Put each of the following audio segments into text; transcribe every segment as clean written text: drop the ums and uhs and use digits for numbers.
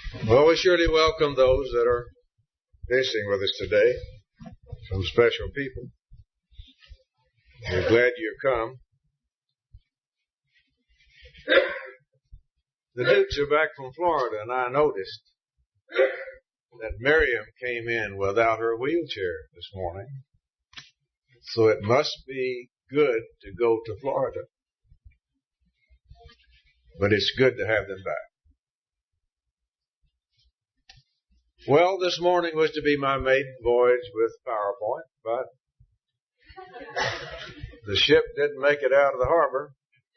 Well, we surely welcome those that are visiting with us today. Some special people. We're glad you've come. The Dukes are back from Florida, and I noticed that Miriam came in without her wheelchair this morning. So it must be good to go to Florida. But it's good to have them back. Well, this morning was to be my maiden voyage with PowerPoint, but the ship didn't make it out of the harbor.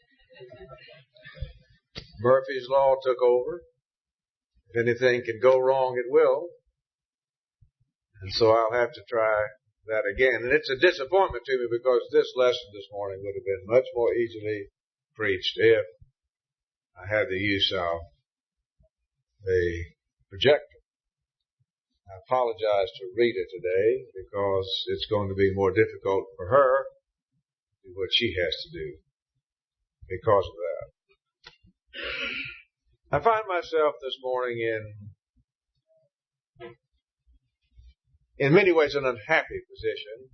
Murphy's Law took over. If anything can go wrong, it will. And so I'll have to try that again. And it's a disappointment to me because this lesson this morning would have been much more easily preached if I had the use of a projector. I apologize to Rita today because it's going to be more difficult for her to do what she has to do because of that. I find myself this morning in many ways an unhappy position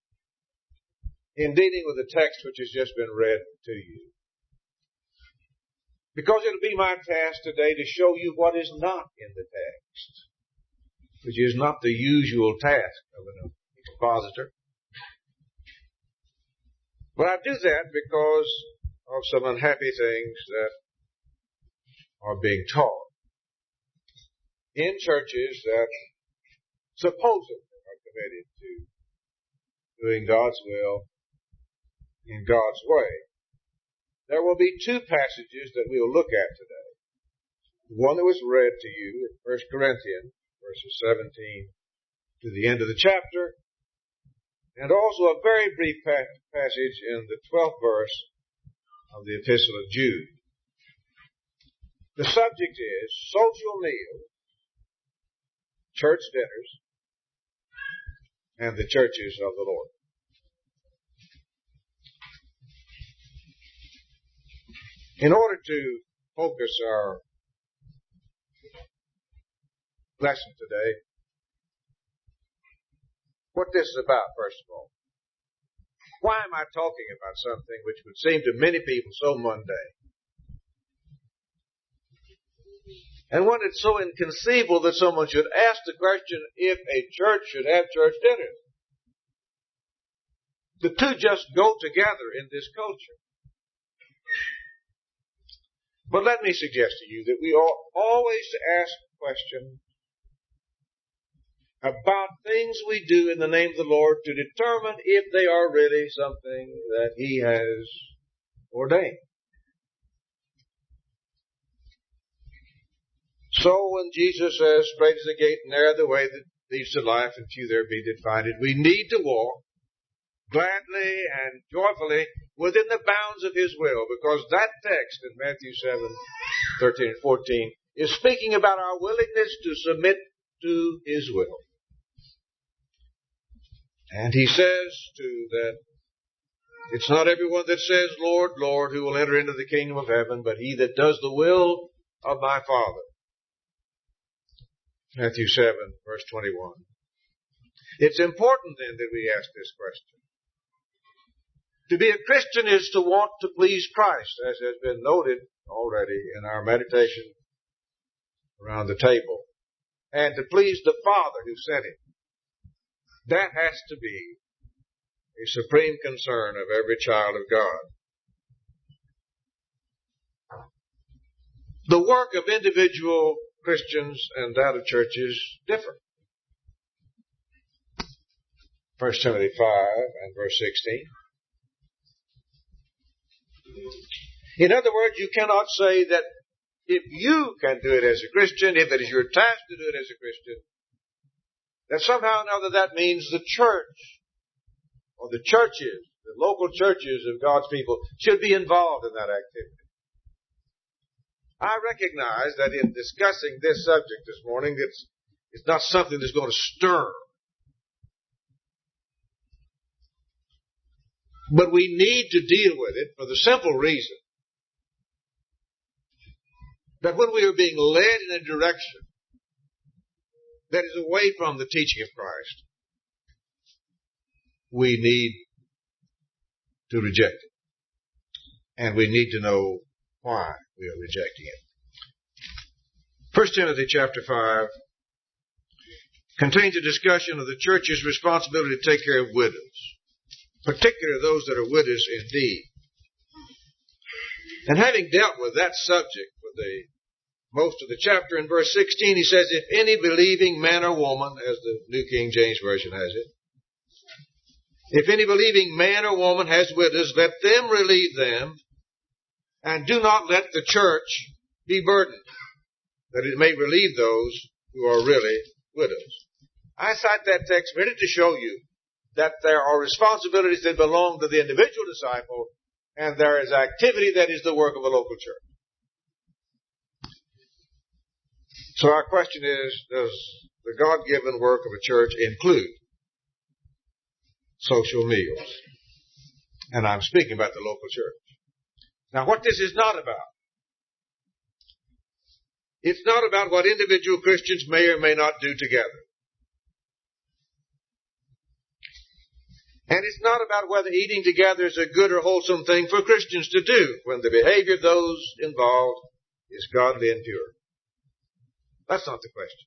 in dealing with the text which has just been read to you. Because it'll be my task today to show you what is not in the text, which is not the usual task of an expositor. But I do that because of some unhappy things that are being taught in churches that supposedly are committed to doing God's will in God's way. There will be two passages that we will look at today. One that was read to you in 1 Corinthians, verses 17 to the end of the chapter, and also a very brief passage in the 12th verse of the Epistle of Jude. The subject is social meals, church dinners, and the churches of the Lord. In order to focus our lesson today, what this is about, first of all. Why am I talking about something which would seem to many people so mundane? And when it's so inconceivable that someone should ask the question if a church should have church dinners. The two just go together in this culture. But let me suggest to you that we ought always to ask questions about things we do in the name of the Lord to determine if they are really something that He has ordained. So when Jesus says, "Straight is the gate and narrow the way that leads to life, and few there be that find it," we need to walk gladly and joyfully within the bounds of His will, because that text in Matthew 7:13 and 14 is speaking about our willingness to submit to His will. And He says, too, that it's not everyone that says, "Lord, Lord," who will enter into the kingdom of heaven, but he that does the will of my Father. Matthew 7, verse 21. It's important then that we ask this question. To be a Christian is to want to please Christ, as has been noted already in our meditation around the table, and to please the Father who sent Him. That has to be a supreme concern of every child of God. The work of individual Christians and that of churches differ. 1 Timothy 5 and verse 16. In other words, you cannot say that if you can do it as a Christian, if it is your task to do it as a Christian, that somehow or another that means the church or the churches, the local churches of God's people should be involved in that activity. I recognize that in discussing this subject this morning, it's not something that's going to stir. But we need to deal with it for the simple reason that when we are being led in a direction that is away from the teaching of Christ, we need to reject it. And we need to know why we are rejecting it. 1 Timothy chapter 5 contains a discussion of the church's responsibility to take care of widows, particularly those that are widows indeed. And having dealt with that subject for the most of the chapter, in verse 16 he says, if any believing man or woman, as the New King James Version has it, if any believing man or woman has widows, let them relieve them, and do not let the church be burdened, that it may relieve those who are really widows. I cite that text merely to show you that there are responsibilities that belong to the individual disciple, and there is activity that is the work of a local church. So our question is, does the God-given work of a church include social meals? And I'm speaking about the local church. Now, what this is not about, it's not about what individual Christians may or may not do together. And it's not about whether eating together is a good or wholesome thing for Christians to do when the behavior of those involved is godly and pure. That's not the question.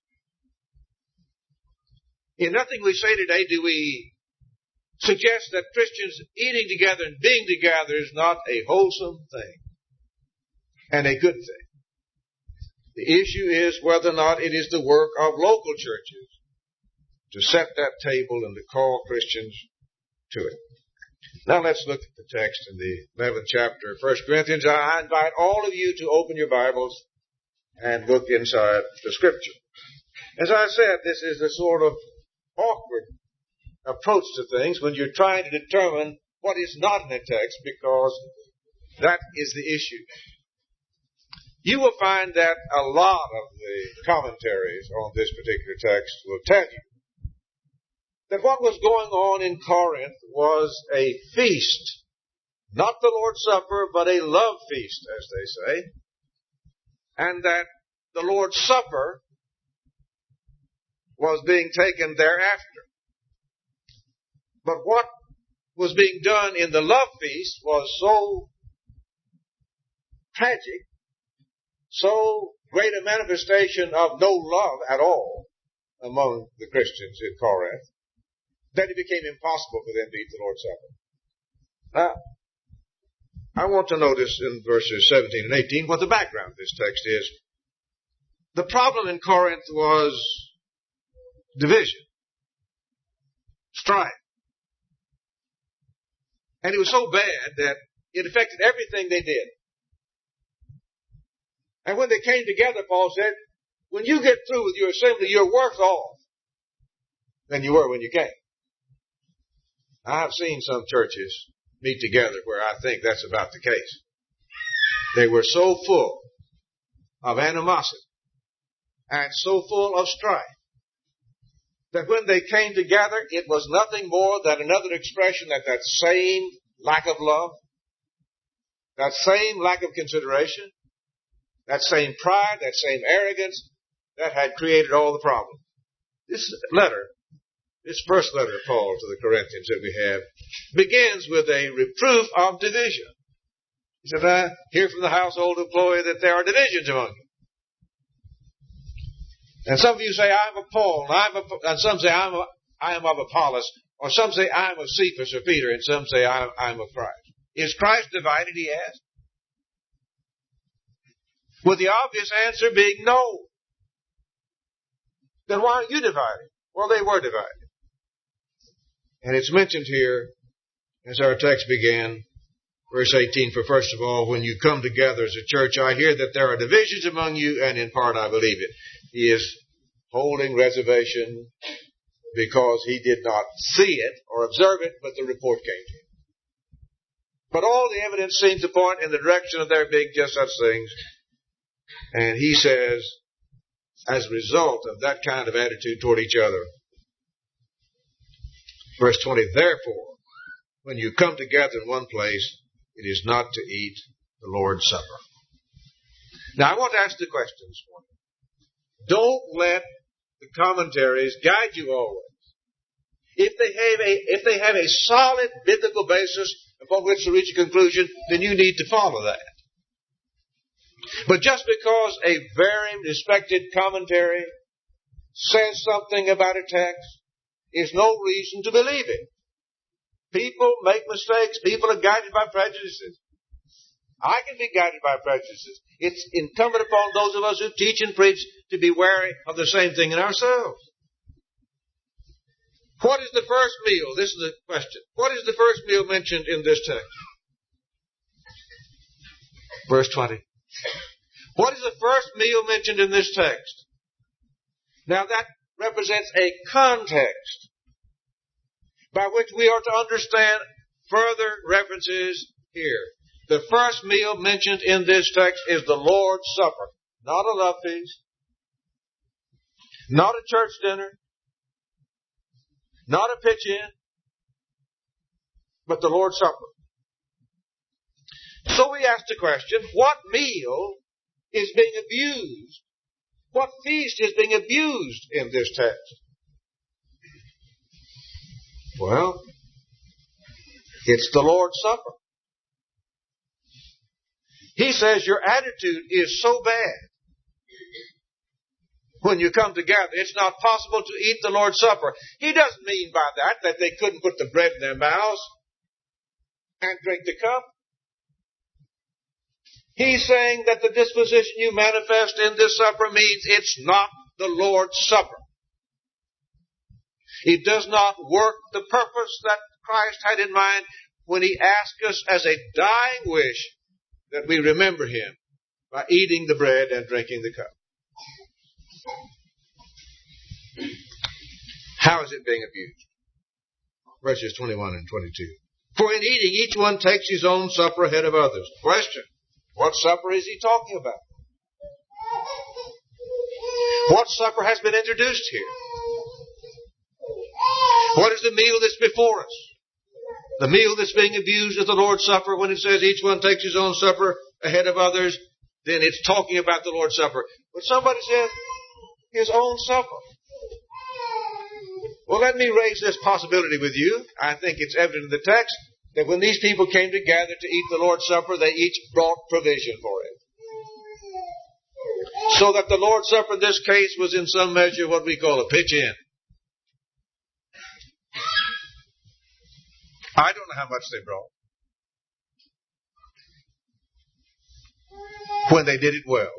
In nothing we say today do we suggest that Christians eating together and being together is not a wholesome thing and a good thing. The issue is whether or not it is the work of local churches to set that table and to call Christians to it. Now let's look at the text in the 11th chapter of 1 Corinthians. I invite all of you to open your Bibles and look inside the Scripture. As I said, this is a sort of awkward approach to things when you're trying to determine what is not in the text, because that is the issue. You will find that a lot of the commentaries on this particular text will tell you that what was going on in Corinth was a feast, not the Lord's Supper, but a love feast, as they say, and that the Lord's Supper was being taken thereafter. But what was being done in the love feast was so tragic, so great a manifestation of no love at all among the Christians in Corinth, that it became impossible for them to eat the Lord's Supper. Now, I want to notice in verses 17 and 18 what the background of this text is. The problem in Corinth was division, strife. And it was so bad that it affected everything they did. And when they came together, Paul said, when you get through with your assembly, you're worse off than you were when you came. I've seen some churches meet together where I think that's about the case. They were so full of animosity and so full of strife that when they came together, it was nothing more than another expression that that same lack of love, that same lack of consideration, that same pride, that same arrogance that had created all the problems. This first letter of Paul to the Corinthians that we have begins with a reproof of division. He said, I hear from the household of Chloe that there are divisions among you. And some of you say, I'm of Paul, and some say, I am of Apollos, or some say, I'm of Cephas or Peter, and some say, I'm of Christ. Is Christ divided, he asked? With the obvious answer being no. Then why are you divided? Well, they were divided. And it's mentioned here, as our text began, verse 18, for first of all, when you come together as a church, I hear that there are divisions among you, and in part I believe it. He is holding reservation because he did not see it or observe it, but the report came to him. But all the evidence seems to point in the direction of there being just such things. And he says, as a result of that kind of attitude toward each other, verse 20, therefore, when you come together in one place, it is not to eat the Lord's Supper. Now I want to ask the question this morning. Don't let the commentaries guide you always. If they have a solid biblical basis upon which to reach a conclusion, then you need to follow that. But just because a very respected commentary says something about a text is no reason to believe it. People make mistakes. People are guided by prejudices. I can be guided by prejudices. It's incumbent upon those of us who teach and preach to be wary of the same thing in ourselves. What is the first meal? This is the question. What is the first meal mentioned in this text? Verse 20. What is the first meal mentioned in this text? Now that represents a context by which we are to understand further references here. The first meal mentioned in this text is the Lord's Supper. Not a love feast. Not a church dinner. Not a pitch-in. But the Lord's Supper. So we ask the question, what meal is being abused? What feast is being abused in this text? Well, it's the Lord's Supper. He says your attitude is so bad when you come together. It's not possible to eat the Lord's Supper. He doesn't mean by that they couldn't put the bread in their mouths and drink the cup. He's saying that the disposition you manifest in this supper means it's not the Lord's Supper. It does not work the purpose that Christ had in mind when He asked us as a dying wish that we remember Him by eating the bread and drinking the cup. How is it being abused? Verses 21 and 22. For in eating, each one takes his own supper ahead of others. Question. What supper is he talking about? What supper has been introduced here? What is the meal that's before us? The meal that's being abused is the Lord's Supper. When it says each one takes his own supper ahead of others, then it's talking about the Lord's Supper. But somebody says his own supper. Well, let me raise this possibility with you. I think it's evident in the text that when these people came together to eat the Lord's Supper, they each brought provision for it. So that the Lord's Supper in this case was in some measure what we call a pitch-in. I don't know how much they brought. When they did it well.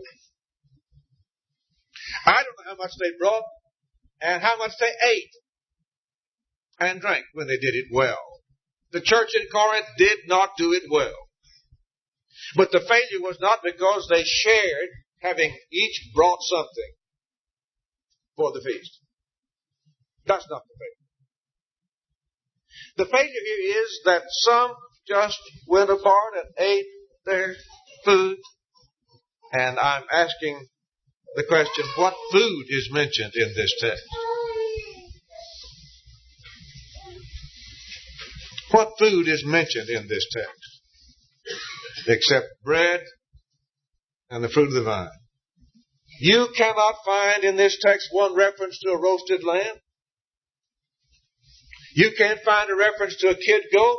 I don't know how much they brought and how much they ate and drank when they did it well. The church in Corinth did not do it well. But the failure was not because they shared, having each brought something for the feast. That's not the failure. The failure here is that some just went apart and ate their food. And I'm asking the question, what food is mentioned in this text? What food is mentioned in this text? Except bread and the fruit of the vine. You cannot find in this text one reference to a roasted lamb. You can't find a reference to a kid goat.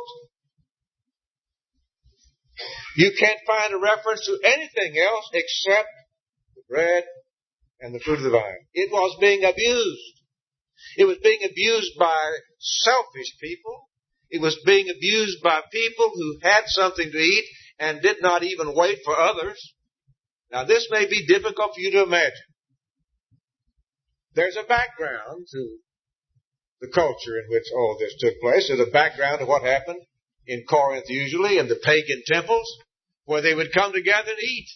You can't find a reference to anything else except the bread and the fruit of the vine. It was being abused. It was being abused by selfish people. It was being abused by people who had something to eat and did not even wait for others. Now, this may be difficult for you to imagine. There's a background to the culture in which all this took place. There's a background to what happened in Corinth usually, in the pagan temples, where they would come together and eat.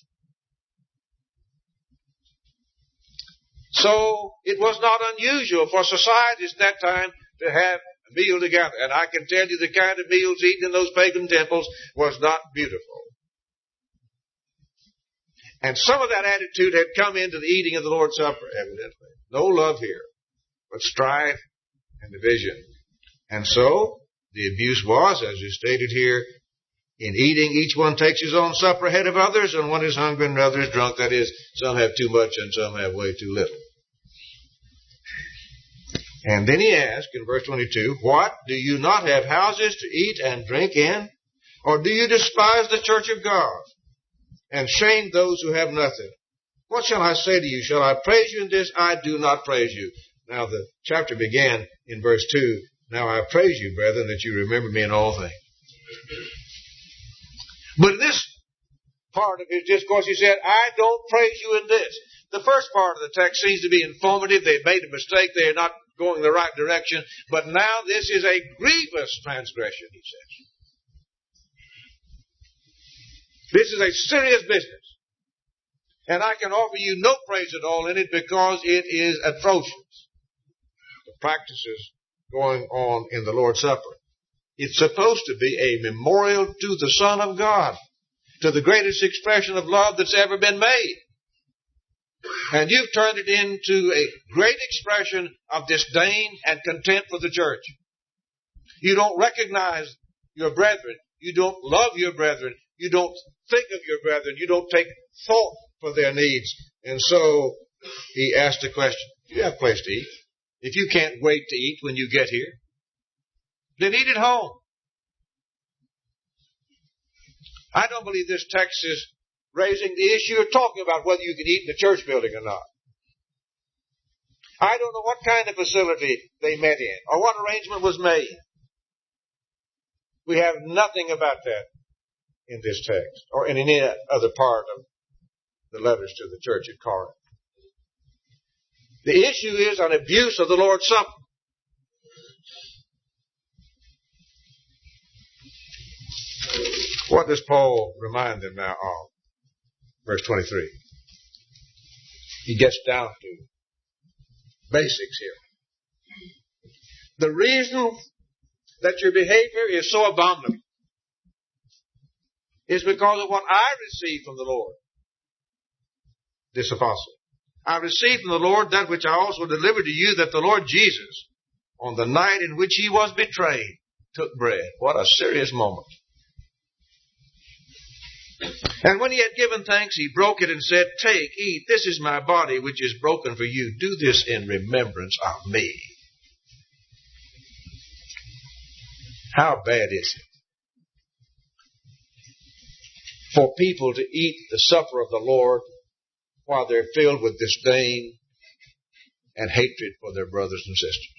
So it was not unusual for societies at that time to have a meal together. And I can tell you the kind of meals eaten in those pagan temples was not beautiful. And some of that attitude had come into the eating of the Lord's Supper, evidently. No love here, but strife and division. And so, the abuse was, as is stated here, In eating, each one takes his own supper ahead of others, and one is hungry and another is drunk. That is, some have too much and some have way too little. And then he asked in verse 22, what? Do you not have houses to eat and drink in? Or do you despise the church of God and shame those who have nothing? What shall I say to you? Shall I praise you in this? I do not praise you. Now the chapter began in verse 2. Now I praise you, brethren, that you remember me in all things. But in this part of his discourse, he said, I don't praise you in this. The first part of the text seems to be informative. They've made a mistake. They're not going the right direction. But now this is a grievous transgression, he says. This is a serious business. And I can offer you no praise at all in it because it is atrocious. The practices going on in the Lord's Supper. It's supposed to be a memorial to the Son of God, to the greatest expression of love that's ever been made. And you've turned it into a great expression of disdain and contempt for the church. You don't recognize your brethren. You don't love your brethren. You don't think of your brethren. You don't take thought for their needs. And so he asked the question, do you have a place to eat? If you can't wait to eat when you get here, then eat at home. I don't believe this text is raising the issue of talking about whether you can eat in the church building or not. I don't know what kind of facility they met in or what arrangement was made. We have nothing about that in this text or in any other part of the letters to the church at Corinth. The issue is an abuse of the Lord's Supper. What does Paul remind them now of? Verse 23. He gets down to basics here. The reason that your behavior is so abominable is because of what I received from the Lord. This apostle. I received from the Lord that which I also delivered to you, that the Lord Jesus, on the night in which he was betrayed, took bread. What a serious moment. And when he had given thanks, he broke it and said, take, eat, this is my body which is broken for you. Do this in remembrance of me. How bad is it for people to eat the supper of the Lord while they're filled with disdain and hatred for their brothers and sisters?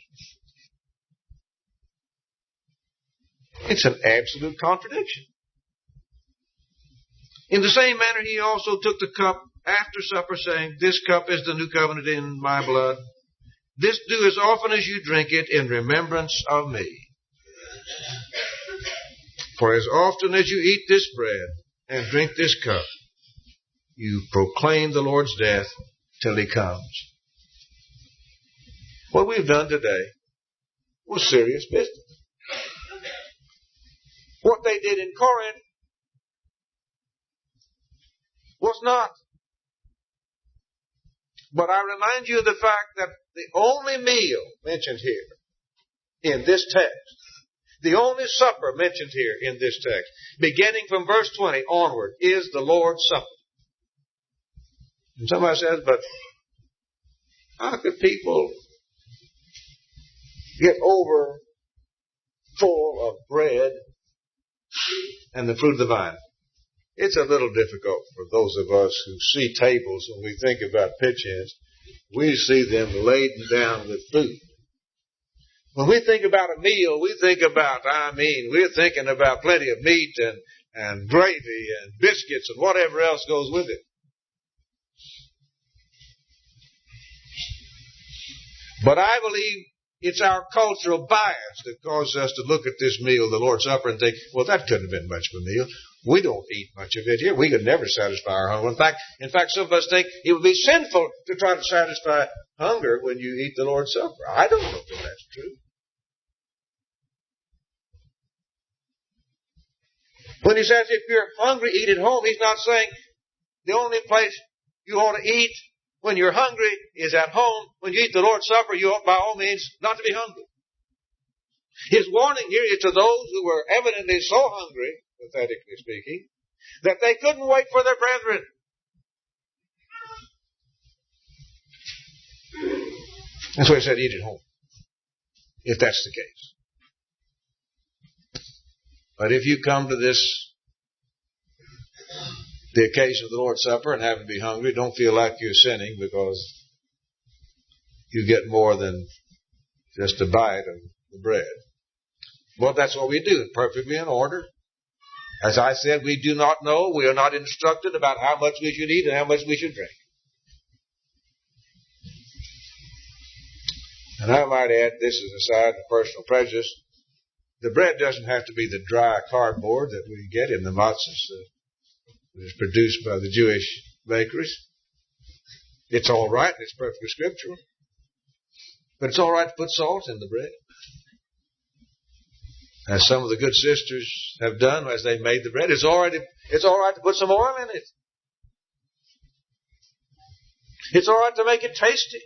It's an absolute contradiction. In the same manner, he also took the cup after supper, saying, this cup is the new covenant in my blood. This do as often as you drink it in remembrance of me. For as often as you eat this bread and drink this cup, you proclaim the Lord's death till he comes. What we've done today was serious business. What they did in Corinth was not. But I remind you of the fact that the only meal mentioned here in this text, the only supper mentioned here in this text, beginning from verse 20 onward, is the Lord's Supper. And somebody says, but how could people get over full of bread and the fruit of the vine? It's a little difficult for those of us who see tables when we think about pitch-ins. We see them laden down with food. When we think about a meal, we're thinking about plenty of meat and gravy and biscuits and whatever else goes with it. But I believe it's our cultural bias that causes us to look at this meal, the Lord's Supper, and think, well, that couldn't have been much of a meal. We don't eat much of it here. We could never satisfy our hunger. In fact, some of us think it would be sinful to try to satisfy hunger when you eat the Lord's Supper. I don't know if that's true. When he says if you're hungry, eat at home, he's not saying the only place you ought to eat when you're hungry is at home. When you eat the Lord's Supper, you ought by all means not to be hungry. His warning here is to those who were evidently so hungry pathetically speaking, that they couldn't wait for their brethren. And so he said, eat at home, if that's the case. But if you come to the occasion of the Lord's Supper and happen to be hungry, don't feel like you're sinning because you get more than just a bite of the bread. Well, that's what we do, perfectly in order. As I said, we do not know, we are not instructed about how much we should eat and how much we should drink. And I might add, this is a side of personal prejudice, the bread doesn't have to be the dry cardboard that we get in the matzahs that is produced by the Jewish bakeries. It's all right, it's perfectly scriptural. But it's all right to put salt in the bread. As some of the good sisters have done as they made the bread, it's all right to put some oil in it. It's all right to make it tasty.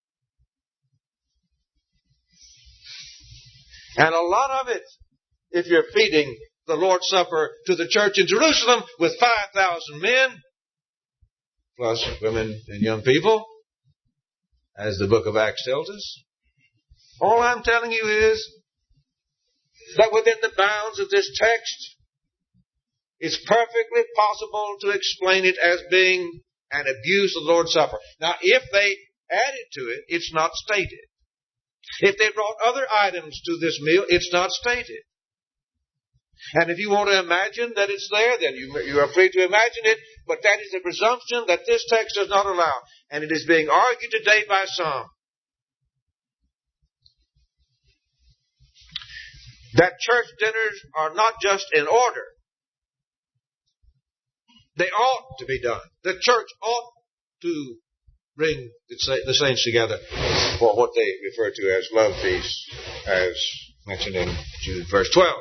And a lot of it, if you're feeding the Lord's Supper to the church in Jerusalem with 5,000 men, plus women and young people, as the book of Acts tells us, all I'm telling you is that within the bounds of this text, it's perfectly possible to explain it as being an abuse of the Lord's Supper. Now, if they added to it, it's not stated. If they brought other items to this meal, it's not stated. And if you want to imagine that it's there, then you are free to imagine it, but that is a presumption that this text does not allow. And it is being argued today by some that church dinners are not just in order. They ought to be done. The church ought to bring the saints together for what they refer to as love feasts, as mentioned in Jude verse 12.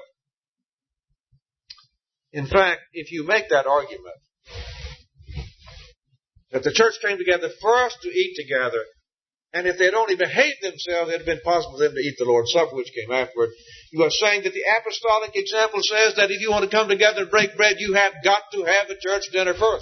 In fact, if you make that argument, that the church came together first to eat together, and if they had only behaved themselves, it would have been possible for them to eat the Lord's Supper, which came afterward. You are saying that the apostolic example says that if you want to come together and break bread, you have got to have a church dinner first.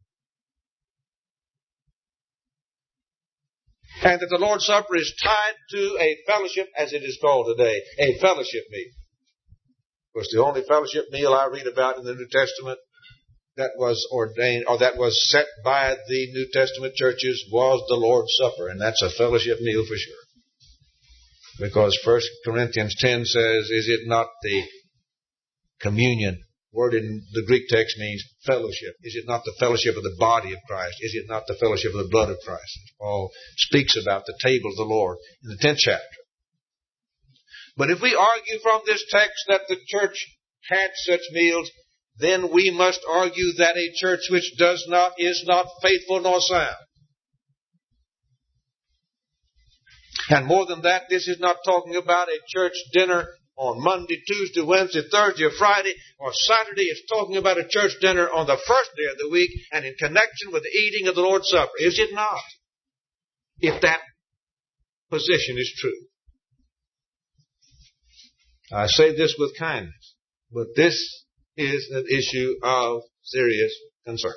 And that the Lord's Supper is tied to a fellowship, as it is called today, a fellowship meal. Of course, the only fellowship meal I read about in the New Testament that was ordained, or that was set by the New Testament churches, was the Lord's Supper. And that's a fellowship meal for sure. Because 1 Corinthians 10 says, is it not the communion? Word in the Greek text means fellowship. Is it not the fellowship of the body of Christ? Is it not the fellowship of the blood of Christ? Paul speaks about the table of the Lord in the 10th chapter. But if we argue from this text that the church had such meals, then we must argue that a church which does not is not faithful nor sound. And more than that, this is not talking about a church dinner on Monday, Tuesday, Wednesday, Thursday, or Friday, or Saturday. It's talking about a church dinner on the first day of the week and in connection with the eating of the Lord's Supper. Is it not? If that position is true. I say this with kindness, but this is an issue of serious concern.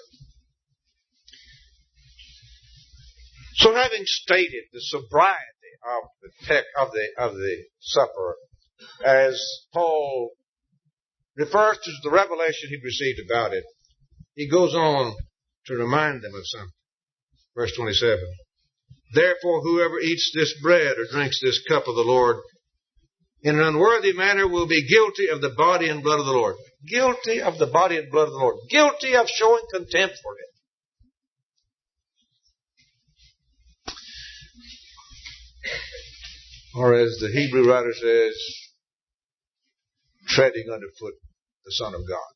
So having stated the sobriety of the supper, as Paul refers to the revelation he received about it, he goes on to remind them of something. Verse 27. Therefore, whoever eats this bread or drinks this cup of the Lord in an unworthy manner will be guilty of the body and blood of the Lord. Guilty of the body and blood of the Lord. Guilty of showing contempt for it. Or as the Hebrew writer says, treading underfoot the Son of God.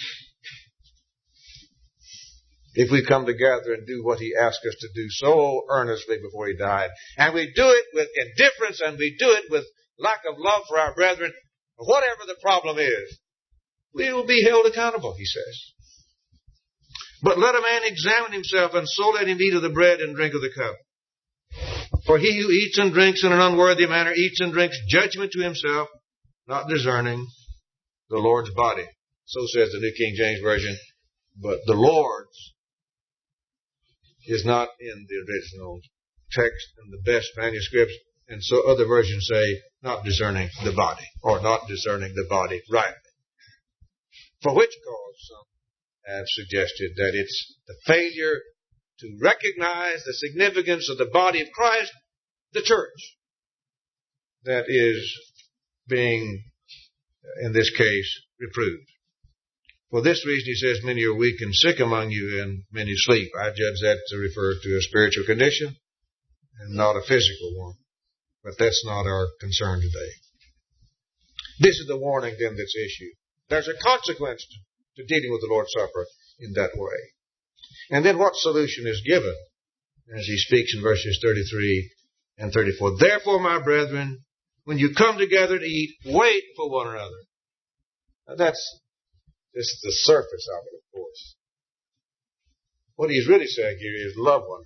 If we come together and do what He asked us to do so earnestly before He died, and we do it with indifference, and we do it with lack of love for our brethren, whatever the problem is, we will be held accountable, he says. But let a man examine himself, and so let him eat of the bread and drink of the cup. For he who eats and drinks in an unworthy manner eats and drinks judgment to himself, not discerning the Lord's body. So says the New King James Version. But the Lord's is not in the original text in the best manuscripts. And so other versions say, not discerning the body, or not discerning the body rightly. For which cause some have suggested that it's the failure to recognize the significance of the body of Christ, the church, that is being, in this case, reproved. For this reason, he says, many are weak and sick among you, and many sleep. I judge that to refer to a spiritual condition and not a physical one. But that's not our concern today. This is the warning then that's issued. There's a consequence to dealing with the Lord's Supper in that way. And then what solution is given? As he speaks in verses 33 and 34. Therefore, my brethren, when you come together to eat, wait for one another. Now that's just the surface of it, of course. What he's really saying here is love one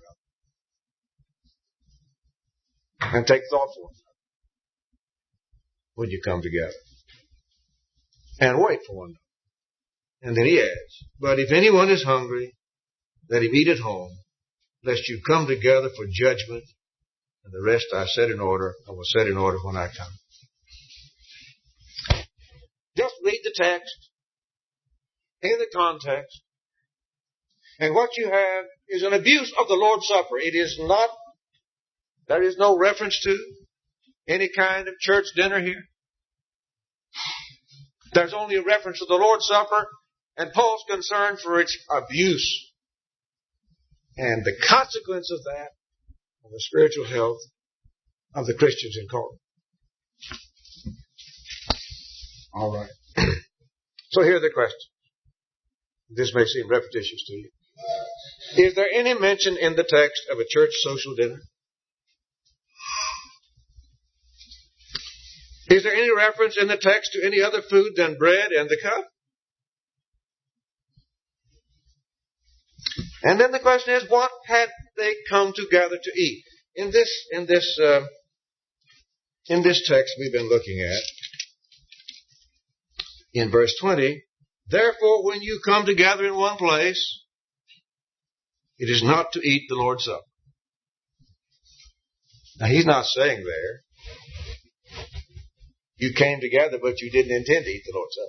another. And take thought for one another when you come together. And wait for one another. And then he adds, but if anyone is hungry, let him eat at home, lest you come together for judgment, and the rest I will set in order when I come. Just read the text in the context, and what you have is an abuse of the Lord's Supper. There is no reference to any kind of church dinner here. There's only a reference to the Lord's Supper and Paul's concern for its abuse and the consequence of that on the spiritual health of the Christians in Corinth. All right. So here are the questions. This may seem repetitious to you. Is there any mention in the text of a church social dinner? Is there any reference in the text to any other food than bread and the cup? And then the question is, what had they come together to eat? In this text we've been looking at, in verse 20, therefore when you come together in one place, it is not to eat the Lord's Supper. Now he's not saying there, you came together but you didn't intend to eat the Lord's Supper.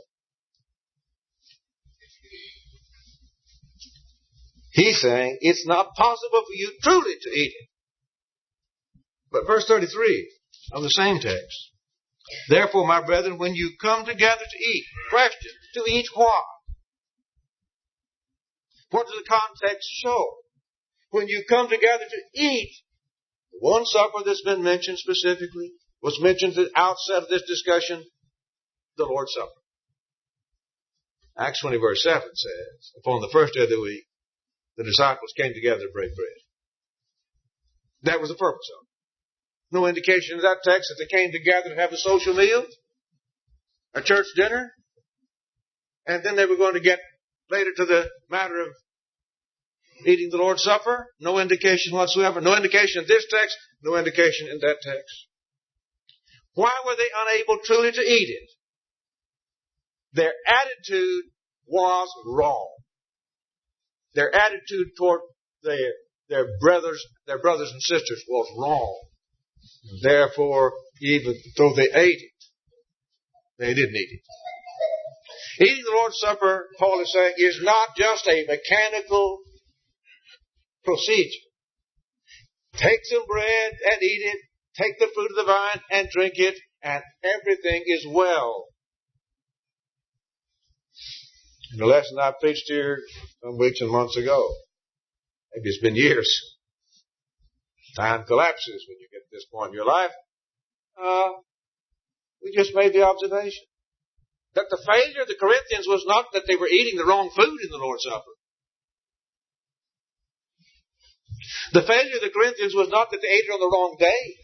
He's saying it's not possible for you truly to eat it. But verse 33 of the same text. Therefore, my brethren, when you come together to eat, question, to eat what? What does the context show? When you come together to eat, the one supper that's been mentioned specifically was mentioned at the outset of this discussion, the Lord's Supper. Acts 20 verse 7 says, upon the first day of the week, the disciples came together to break bread. That was the purpose of it. No indication in that text that they came together to have a social meal, a church dinner, and then they were going to get later to the matter of eating the Lord's Supper. No indication whatsoever. No indication in this text, no indication in that text. Why were they unable truly to eat it? Their attitude was wrong. Their attitude toward their brothers and sisters was wrong. And therefore, even though they ate it, they didn't eat it. Eating the Lord's Supper, Paul is saying, is not just a mechanical procedure. Take some bread and eat it. Take the fruit of the vine and drink it, and everything is well. In the lesson I preached here some weeks and months ago, maybe it's been years, time collapses when you get to this point in your life. We just made the observation that the failure of the Corinthians was not that they were eating the wrong food in the Lord's Supper. The failure of the Corinthians was not that they ate it on the wrong day.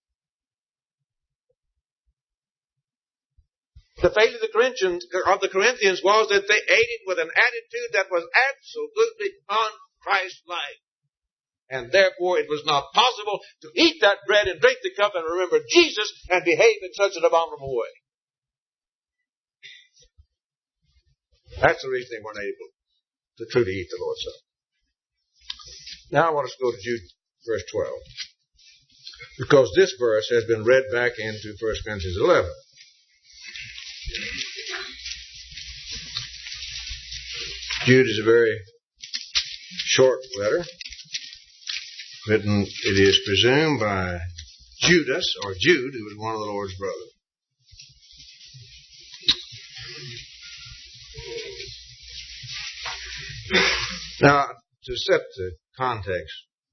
The failure of the Corinthians was that they ate it with an attitude that was absolutely un-Christ-like. And therefore it was not possible to eat that bread and drink the cup and remember Jesus and behave in such an abominable way. That's the reason they weren't able to truly eat the Lord's Supper. Now I want us to go to Jude, verse 12. Because this verse has been read back into 1 Corinthians 11. Jude is a very short letter, written, it is presumed, by Judas, or Jude, who was one of the Lord's brothers. Now, to set the context,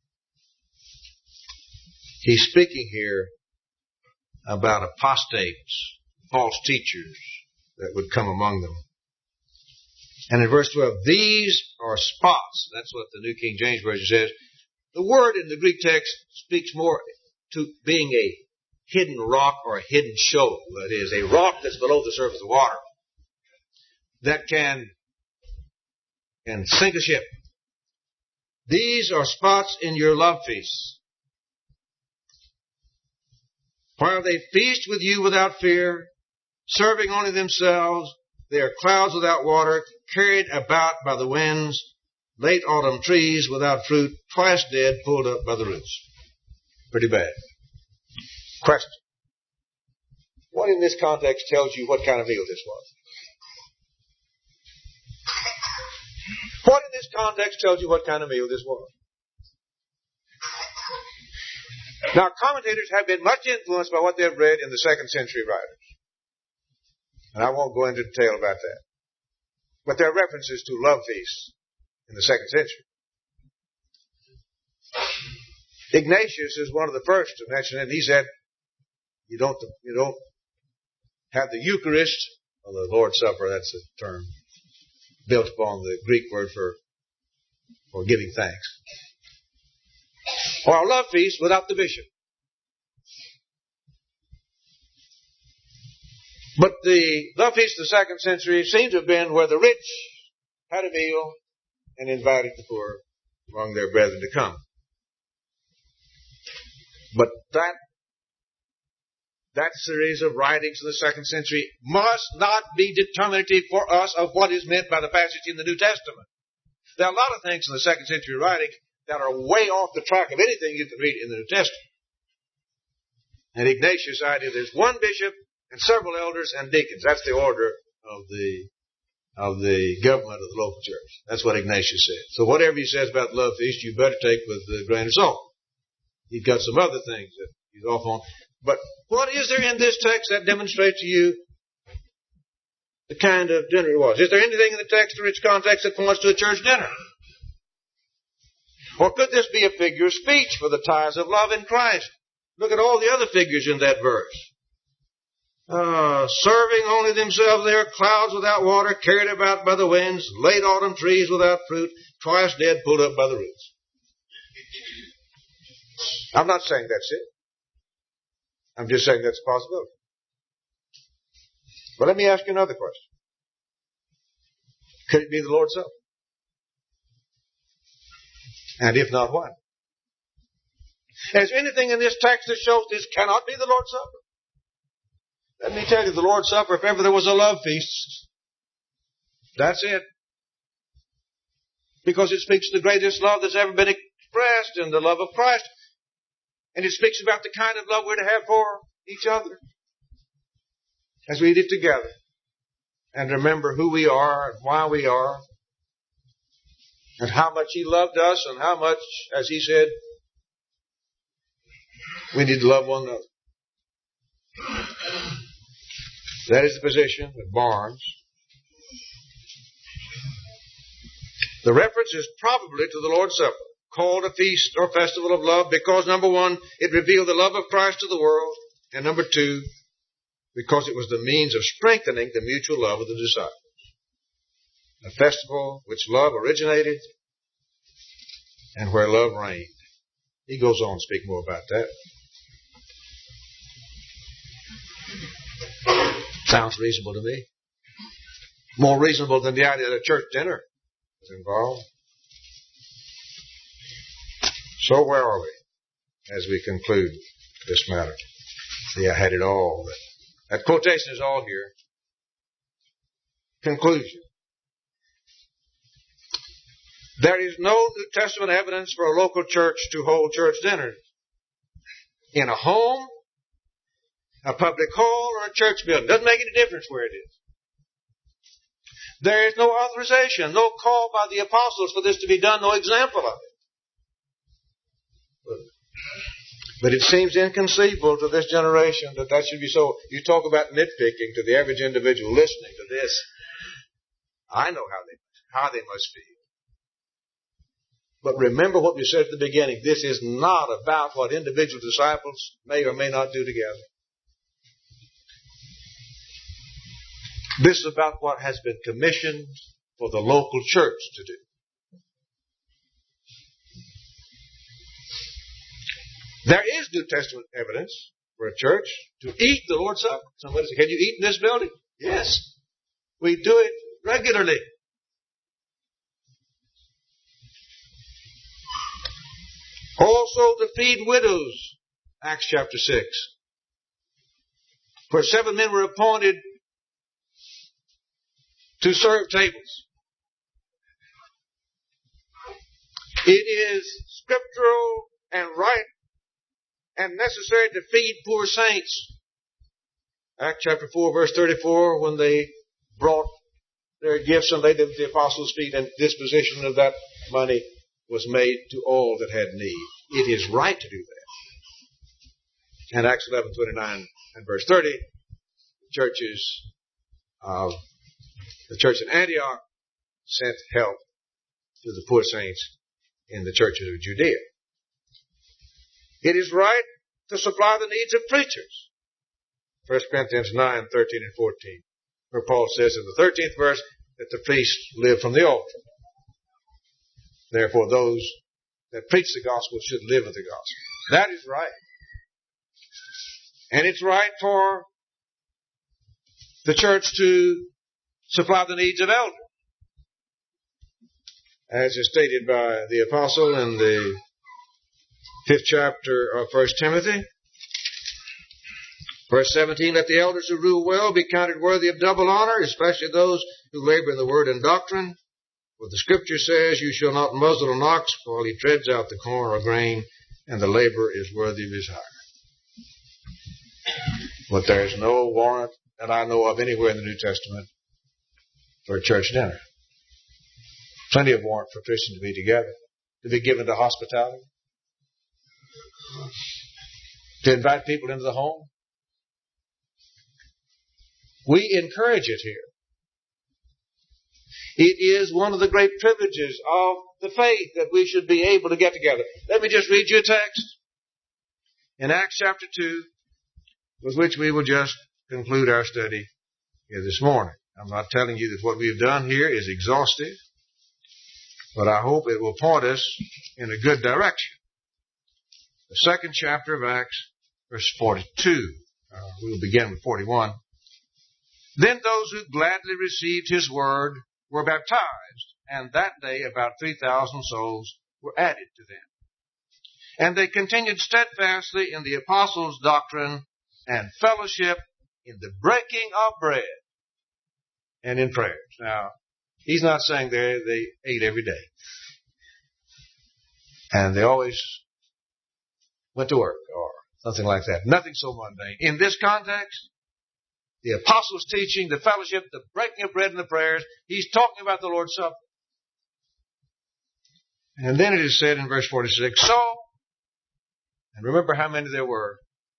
he's speaking here about apostates, false teachers that would come among them. And in verse 12, these are spots. That's what the New King James Version says. The word in the Greek text speaks more to being a hidden rock or a hidden shoal. That is, a rock that's below the surface of water that can sink a ship. These are spots in your love feasts. While they feast with you without fear, serving only themselves, they are clouds without water, carried about by the winds, late autumn trees without fruit, twice dead, pulled up by the roots. Pretty bad. Question. What in this context tells you what kind of meal this was? What in this context tells you what kind of meal this was? Now, commentators have been much influenced by what they've read in the second century writers. And I won't go into detail about that. But there are references to love feasts in the second century. Ignatius is one of the first to mention it. And he said, you don't have the Eucharist, or the Lord's Supper, that's a term built upon the Greek word for giving thanks. Or a love feast without the bishop. But the love feast of the second century seems to have been where the rich had a meal and invited the poor among their brethren to come. But that series of writings in the second century must not be determinative for us of what is meant by the passage in the New Testament. There are a lot of things in the second century writings that are way off the track of anything you can read in the New Testament. And Ignatius' idea, there's one bishop and several elders and deacons. That's the order of the government of the local church. That's what Ignatius said. So whatever he says about the love feast, you better take with a grain of salt. He's got some other things that he's off on. But what is there in this text that demonstrates to you the kind of dinner it was? Is there anything in the text or its context that points to a church dinner? Or could this be a figure of speech for the ties of love in Christ? Look at all the other figures in that verse. Serving only themselves, they are clouds without water, carried about by the winds, late autumn trees without fruit, twice dead, pulled up by the roots. I'm not saying that's it. I'm just saying that's a possibility. But let me ask you another question. Could it be the Lord's Supper? And if not, why? Is there anything in this text that shows this cannot be the Lord's Supper? Let me tell you, the Lord's Supper, if ever there was a love feast, that's it. Because it speaks of the greatest love that's ever been expressed in the love of Christ. And it speaks about the kind of love we're to have for each other as we eat it together. And remember who we are and why we are. And how much He loved us and how much, as He said, we need to love one another. That is the position of Barnes. The reference is probably to the Lord's Supper, called a feast or festival of love because, number one, it revealed the love of Christ to the world, and number two, because it was the means of strengthening the mutual love of the disciples. A festival which love originated and where love reigned. He goes on to speak more about that. Sounds reasonable to me. More reasonable than the idea that a church dinner is involved. So where are we as we conclude this matter? See, I had it all. That quotation is all here. Conclusion. There is no New Testament evidence for a local church to hold church dinners in a home, a public hall, or a church building. Doesn't make any difference where it is. There is no authorization, no call by the apostles for this to be done, no example of it. But it seems inconceivable to this generation that that should be so. You talk about nitpicking to the average individual listening to this. I know how they must feel. But remember what we said at the beginning. This is not about what individual disciples may or may not do together. This is about what has been commissioned for the local church to do. There is New Testament evidence for a church to eat the Lord's Supper. Somebody said, can you eat in this building? Yes. We do it regularly. Also to feed widows, Acts chapter 6, where 7 men were appointed to serve tables. It is scriptural and right and necessary to feed poor saints. Acts chapter 4 verse 34, when they brought their gifts and laid them at the apostles' feet, and disposition of that money was made to all that had need. It is right to do that. And Acts 11:29 and verse 30, the church in Antioch sent help to the poor saints in the churches of Judea. It is right to supply the needs of preachers. 1 Corinthians 9:13 and 14, where Paul says in the 13th verse that the priests live from the altar. Therefore, those that preach the gospel should live with the gospel. That is right. And it's right for the church to supply the needs of elders. As is stated by the apostle in the 5th chapter of 1 Timothy. Verse 17, let the elders who rule well be counted worthy of double honor, especially those who labor in the word and doctrine. For the scripture says, you shall not muzzle an ox while he treads out the corn or grain, and the laborer is worthy of his hire. But there is no warrant that I know of anywhere in the New Testament for a church dinner. Plenty of warrant for Christians to be together, to be given to hospitality, to invite people into the home. We encourage it here. It is one of the great privileges of the faith that we should be able to get together. Let me just read you a text in Acts chapter 2, with which we will just conclude our study here this morning. I'm not telling you that what we've done here is exhaustive, but I hope it will point us in a good direction. The 2nd chapter of Acts, verse 42. We'll begin with 41. Then those who gladly received his word were baptized, and that day about 3,000 souls were added to them. And they continued steadfastly in the apostles' doctrine and fellowship, in the breaking of bread, and in prayers. Now, he's not saying they ate every day. And they always went to work or something like that. Nothing so mundane. In this context, the apostles' teaching, the fellowship, the breaking of bread and the prayers, he's talking about the Lord's Supper. And then it is said in verse 46, so, and remember how many there were,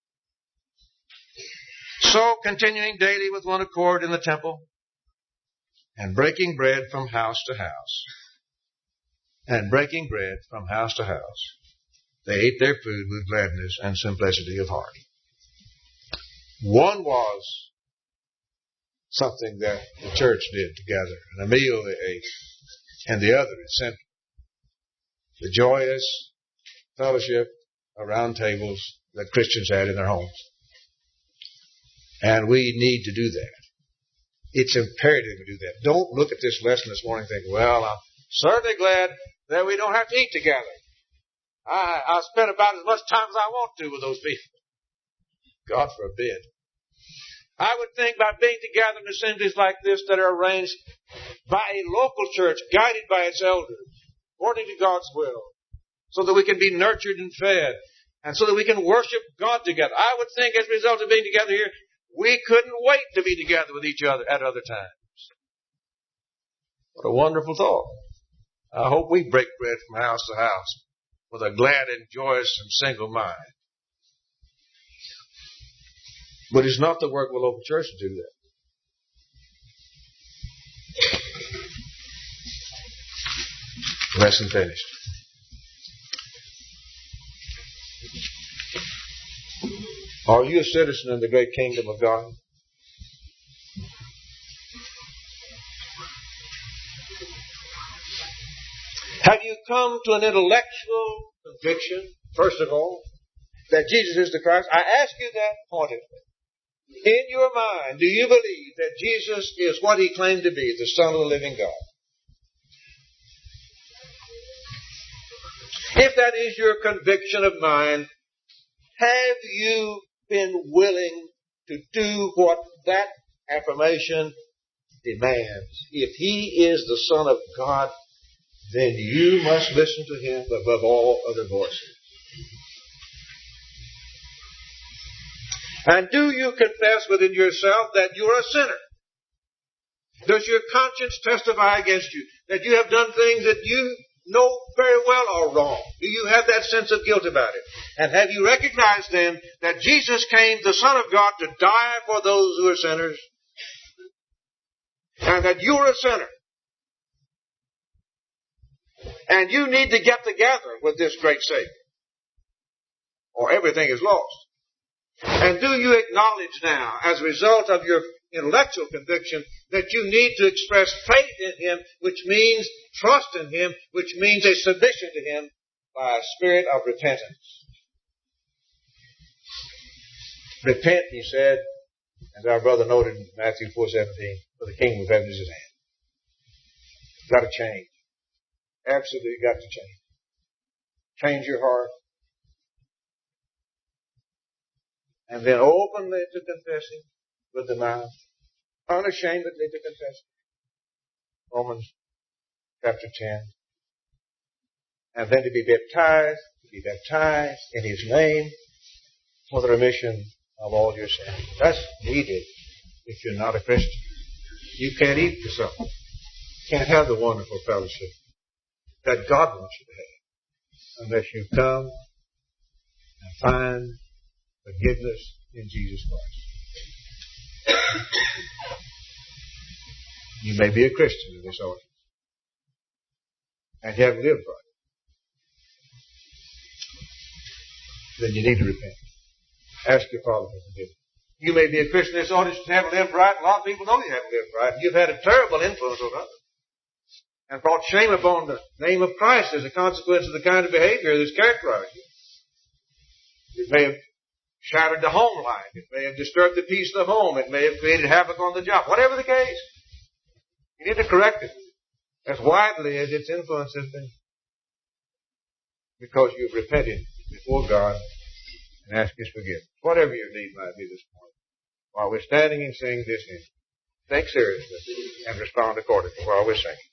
so continuing daily with one accord in the temple, and breaking bread from house to house, and breaking bread from house to house, they ate their food with gladness and simplicity of heart. One was something that the church did together, and a meal they ate, and the other is simple. The joyous fellowship around tables that Christians had in their homes. And we need to do that. It's imperative to do that. Don't look at this lesson this morning and think, well, I'm certainly glad that we don't have to eat together. I spend about as much time as I want to with those people. God forbid. I would think by being together in assemblies like this that are arranged by a local church, guided by its elders, according to God's will, so that we can be nurtured and fed, and so that we can worship God together. I would think as a result of being together here, we couldn't wait to be together with each other at other times. What a wonderful thought. I hope we break bread from house to house with a glad and joyous and single mind. But it's not the work of a local church to do that. Lesson finished. Are you a citizen in the great kingdom of God? Have you come to an intellectual conviction, first of all, that Jesus is the Christ? I ask you that pointedly. In your mind, do you believe that Jesus is what He claimed to be, the Son of the living God? If that is your conviction of mind, have you been willing to do what that affirmation demands? If He is the Son of God, then you must listen to Him above all other voices. And do you confess within yourself that you're a sinner? Does your conscience testify against you that you have done things that you know very well are wrong? Do you have that sense of guilt about it? And have you recognized then that Jesus came, the Son of God, to die for those who are sinners? And that you're a sinner? And you need to get together with this great Savior, or everything is lost. And do you acknowledge now, as a result of your intellectual conviction, that you need to express faith in Him, which means trust in Him, which means a submission to Him by a spirit of repentance? Repent, He said, as our brother noted in Matthew 4:17, for the kingdom of heaven is at hand. You've got to change. Absolutely got to change. Change your heart. And then openly to confess Him with the mouth. Unashamedly to confess Him. Romans chapter 10. And then to be baptized in His name for the remission of all your sins. That's needed if you're not a Christian. You can't eat the supper. You can't have the wonderful fellowship that God wants you to have unless you come and find forgiveness in Jesus Christ. You may be a Christian in this audience, and you haven't lived right. Then you need to repent. Ask your Father for forgiveness. You may be a Christian in this audience and haven't lived right. A lot of people know you haven't lived right. You've had a terrible influence on others and brought shame upon the name of Christ as a consequence of the kind of behavior that's characterized you. It may have shattered the home life. It may have disturbed the peace of the home. It may have created havoc on the job. Whatever the case, you need to correct it as widely as its influence has been, because you've repented before God and asked His forgiveness. Whatever your need might be this morning, while we're standing and singing this hymn, think seriously and respond accordingly while we're singing.